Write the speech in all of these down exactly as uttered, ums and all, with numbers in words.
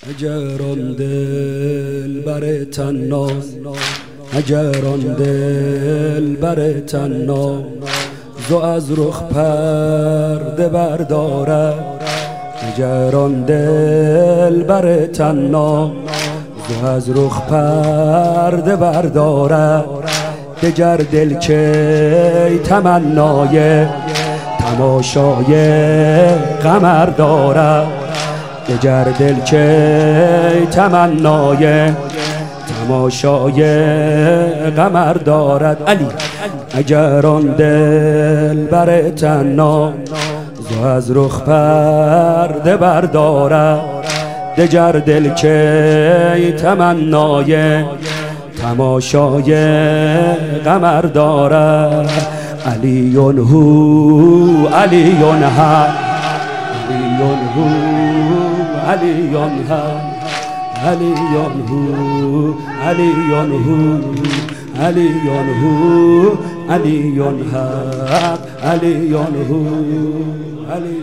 اگر آن دل بر تنها، اگر آن دل بر تنها زو از رخ پرده بردارد، اگر آن دل بر تنها زو از رخ پرده بردارد، دگر دل که تمنای تماشای قمر دارد، دگر دل که تمنای تماشای قمر دارد. علی اگر آن دل بر تنها زو از رخ پرده بردارد، دگر دل که تمنای تماشای قمر دارد. علی هو علی ها علی هو علی ها علی هو علی هو علی هو علی حق علی هو علی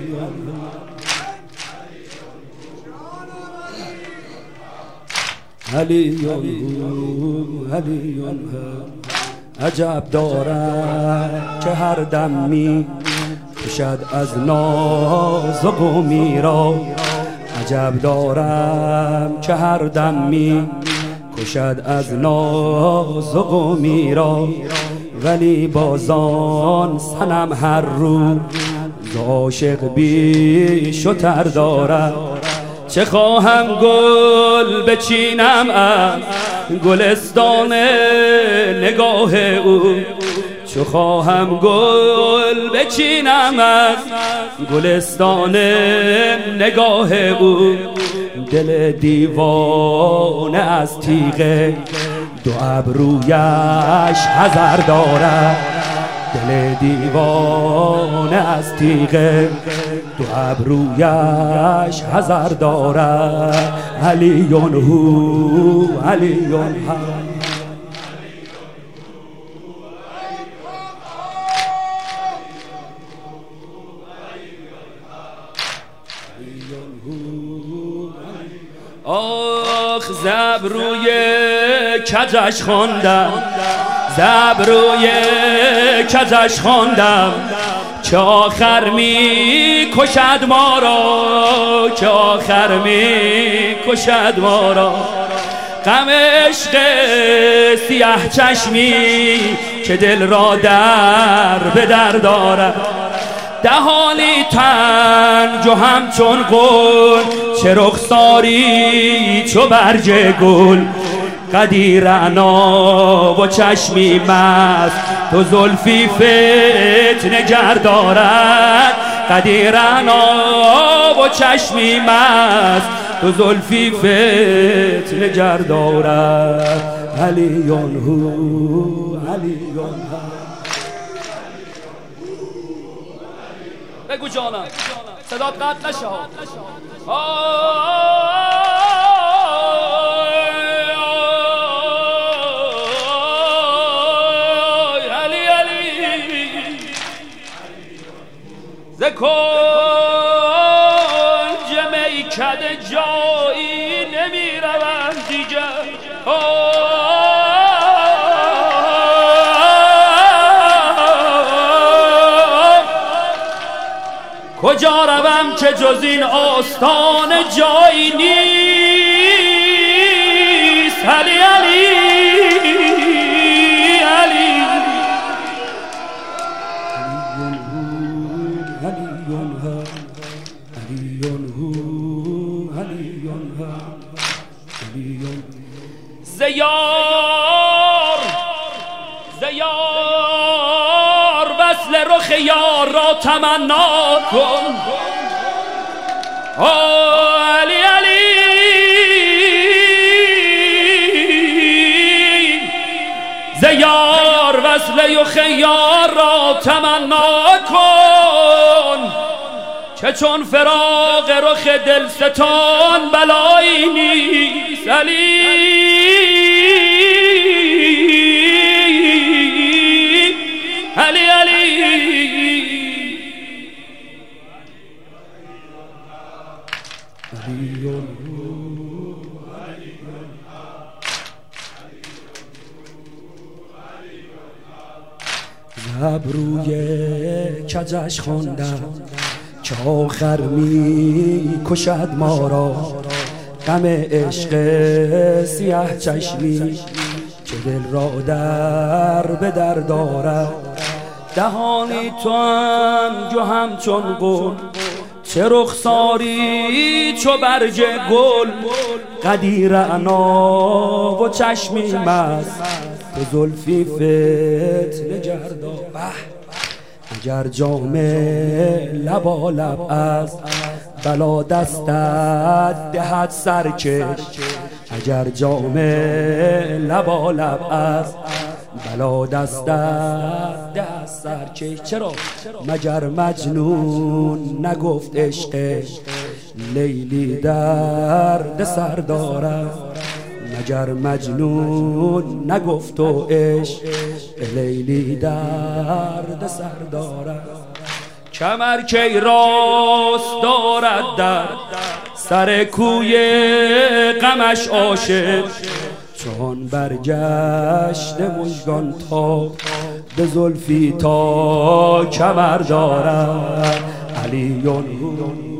علی هو علی حق. عجب دارد که هر دم می کشد از ناز و قومی را، عجب دارم که هر دم می کشد از ناز و قومی را، ولی بازان صنم هر رو ز عاشق بیش و تر دارد. چه خواهم گل بچینم از گلستان نگاه او، چه خواهم گل بچینم از گلستان نگاه او، دل دیوانه از تیغ دو ابرویش حذر دارد، دل دیوانه از تیغ دو ابرویش حذر دارد. علی هو علی ها آخ زبروی کجش خواندم، زبروی کجش خواندم، چه آخر می کشد ما را، چه آخر می کشد ما را. غم عشق سیاه چشمی که دل را در به در دارد، دهانی تنگ و همچون گل، چه رخساری چو برگ گل، قدی رعنا و چشمی مست تو زلفی فتنه گر دارد، قدی رعنا و چشمی مست تو زلفی فتنه گر دارد. علی هو علی ها بگو جانم صدات قطع نشه ز کنج میکده جایی نمی روم دیگر، کجا روم که جز این آستان جایی نیست. علی علی زیار زیار وصل رخ یار را تمنا کن. آه علی علی زیار وصل رخ یار را تمنا کن، که چون فراق رخ دلستان بلایی نیست. علی علی علی علی ابروی کجش خواندم که آخر می کشد ما را، غم عشق سیاه چشمی که دل را در به در دارد. دهانی تو انج و همچون گل، چه رخساری چو برگ گل، قدی رعنا و چشمی مست، به زلفی فتنه گردان. اگر جام لبالب از بلا دستت دهد سرکش، اگر جام لبالب از بلا دستت دهد سرکش. چرا مگر مجنون نگفت عشق لیلی درد سر دارد؟ مگر مجنون نگفت و عشق لیلی درد سر دارد؟ کمر کی راست دارد در سر کوی غمش عاشق، چون برگشت مژگان تا به زلفی تا کمر دارد. علیون